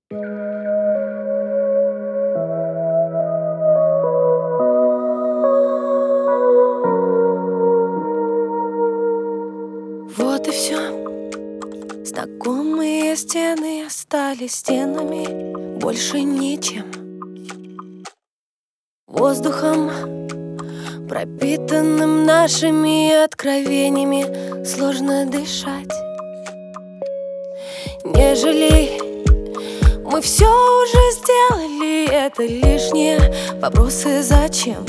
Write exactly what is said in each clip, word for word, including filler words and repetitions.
Вот и все. Знакомые стены остались стенами, больше ничем. Воздухом, пропитанным нашими откровениями, сложно дышать. Не жалей, мы все уже сделали, это лишние вопросы зачем?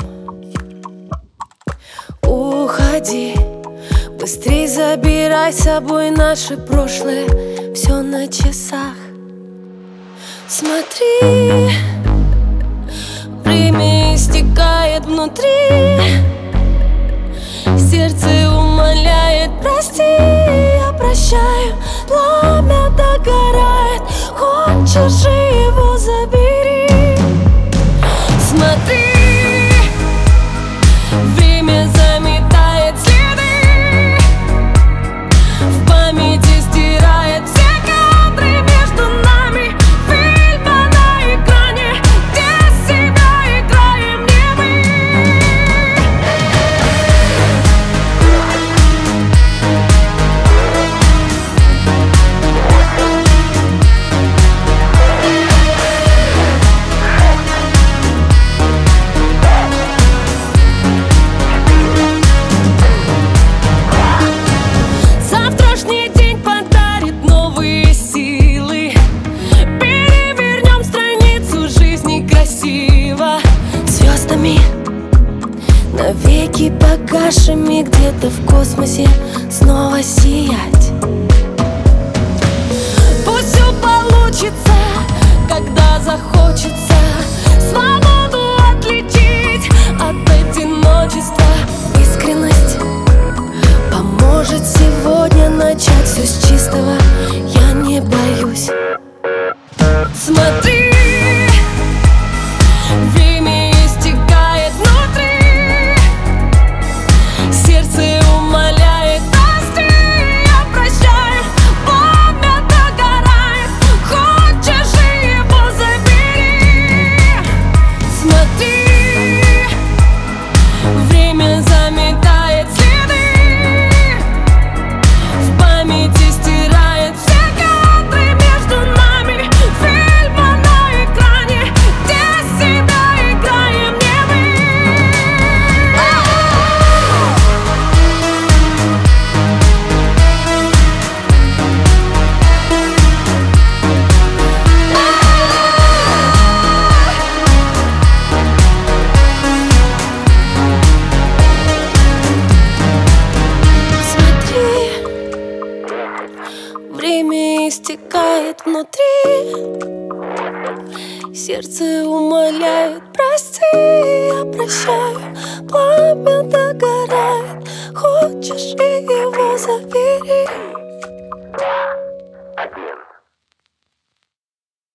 Уходи, быстрей забирай с собой наше прошлое, все на часах. Смотри, время истекает внутри, сердце умоляет: прости, я прощаю. Пламя догорает, хочешь же его забери. Смотри, время заметает следы, в памяти стирает все кадры между нами. Фильма на экране, где себя играем не мы. Завтрашний день подарит новые силы, перевернем страницу жизни красиво. Звездами навеки погашими, где-то в космосе снова сиять. Пусть все получится, когда захочется свободу отличить от одиночества. Искренность поможет сегодня начать все с чистого, я не боюсь. Смотри, время истекает внутри, сердце умоляет: прости, я прощаю. Пламя догорает, хочешь же его забери. Смотри, время заметает следы, в памяти стирает все кадры между нами. Фильма на экране, где себя играем не мы. Смотри, время истекает внутри, сердце умоляет: прости, я прощаю. Пламя догорает, хочешь и его забери.